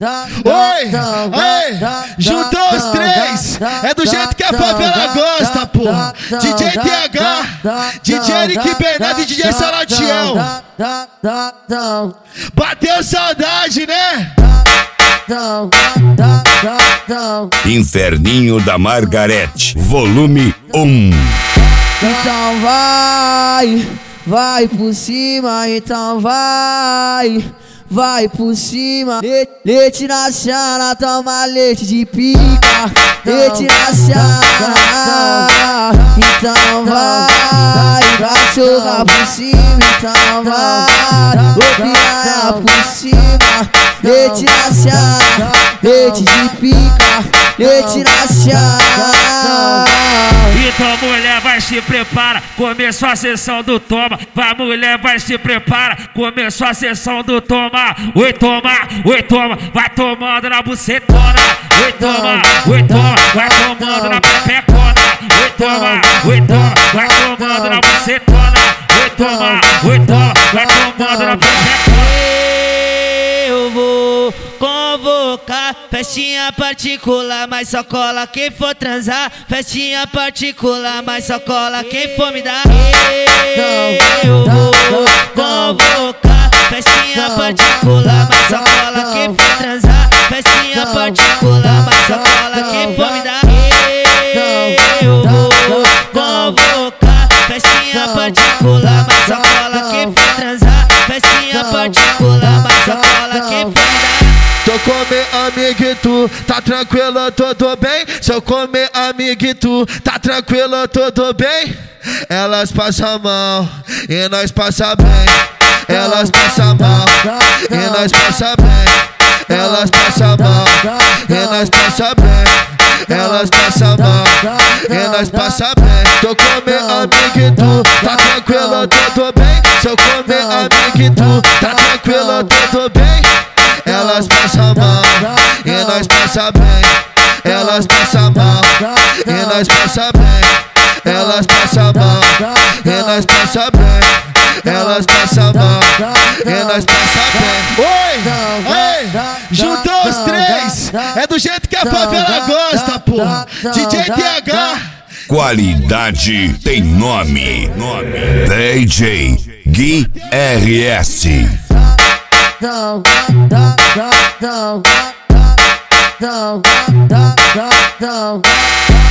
Oi, ei, juntou os três, é do jeito que a favela gosta, porra. DJ TH, DJ Eric Bernardo e DJ Salatiel. Bateu saudade, né? Inferninho da Margarete, volume 1. Então vai por cima, então vai por cima. Leite na chana, toma leite de pica. Leite na chana, então vai jogar por cima, então vai piranha por cima. Leite na chana, leite de pica, leite na chana. Então mulher vai se prepara, começou a sessão do toma. Vai mulher vai se prepara, começou a sessão do toma. Oi toma, vai tomando na bucetona. Oi toma, vai tomando na pepecona. Oi toma, vai tomando na bucetona. Oi toma, vai tomando na pepecona. Eu vou convocar festinha particular, mas só cola quem for transar. Festinha particular, mas só cola quem for me dar. Eu vou convocar festinha particular, mas só cola quem for transar. Festinha particular, mas só cola quem for me dar. Eu vou convocar festinha particular, mas só cola quem for transar. Festinha particular, mas só cola quem for me dar. Se eu comer amiguito, tá tranquilo, tudo bem? Se eu comer amiguito, tá tranquilo, tudo bem? Elas passam mal e nós passa bem. Elas passam mal e nós passa bem. Elas passam mal e nós passa bem. Elas passam mal e nós passa bem. Se eu comer amiguito, tá tranquilo, tudo bem? Se eu comer amiguito, tá tranquilo, tudo bem? Elas passam mal e nós passa bem. Elas passam mal e nós passa bem. Elas passam mal e nós passa bem. Elas passam mal e nós passa bem. Oi, ei, juntou os três, é do jeito que a favela gosta, porra. DJ TH. Qualidade tem nome. DJ Gui RS. Don't